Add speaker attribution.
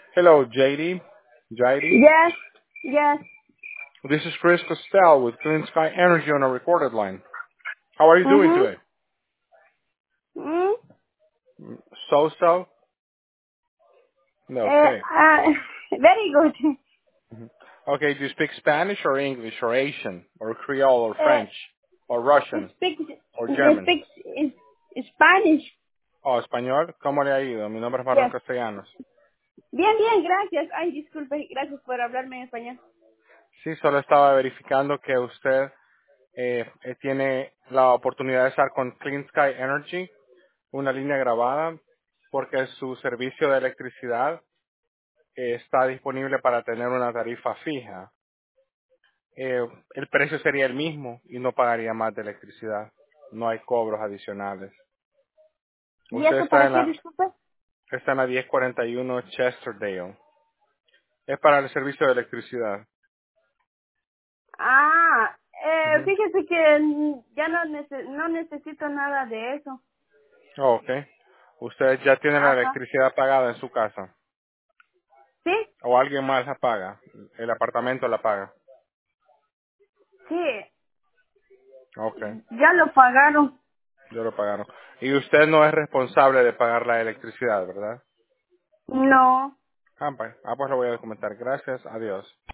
Speaker 1: Hello, JD. JD.
Speaker 2: Yes, yes.
Speaker 1: This is Chris Costell with Clean Sky Energy on a recorded line. How are you doing
Speaker 2: Mhm.
Speaker 1: today?
Speaker 2: Mm.
Speaker 1: So-so? No, okay.
Speaker 2: Very good.
Speaker 1: Mhm. Okay, do you speak Spanish or English or Asian or Creole or
Speaker 2: Uh,
Speaker 1: French or Russian
Speaker 2: speak
Speaker 1: or German?
Speaker 2: speak Spanish.
Speaker 1: Oh, español. ¿Cómo le ha ido? Mi nombre es Manuel
Speaker 2: Yes.
Speaker 1: Castellanos.
Speaker 2: Bien, bien, gracias. Ay, disculpe, gracias por hablarme en español.
Speaker 1: Sí, solo estaba verificando que usted tiene la oportunidad de estar con Clean Sky Energy, una línea grabada, porque su servicio de electricidad está disponible para tener una tarifa fija. El precio sería el mismo y no pagaría más de electricidad. No hay cobros adicionales.
Speaker 2: ¿Y
Speaker 1: Usted
Speaker 2: eso para qué, disculpe?
Speaker 1: está en la 1041 Chesterdale. Es para el servicio de electricidad.
Speaker 2: Ah,
Speaker 1: Ujú.
Speaker 2: fíjese que ya no necesito nada de eso.
Speaker 1: Oh, ok. Usted ya tiene la
Speaker 2: Ajá.
Speaker 1: electricidad pagada en su casa.
Speaker 2: ¿Sí?
Speaker 1: O alguien más la paga. El apartamento la paga.
Speaker 2: Sí,
Speaker 1: Ok.
Speaker 2: ya lo pagaron.
Speaker 1: Ya lo pagaron. Y usted no es responsable de pagar la electricidad, ¿verdad?
Speaker 2: No.
Speaker 1: Pues lo voy a documentar. Gracias. Adiós.